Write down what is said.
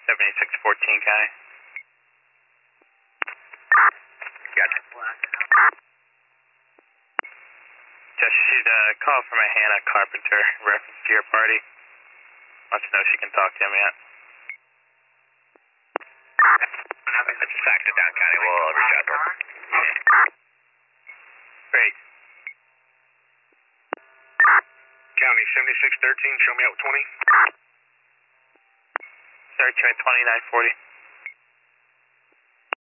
7614, County. Gotcha. Just shoot a call from a Hannah Carpenter in reference to your party. Wants to know if she can talk to him yet. I just faxed it down, County. We'll reach out to her. Great. County 7613, show me out 20. Search at 2940.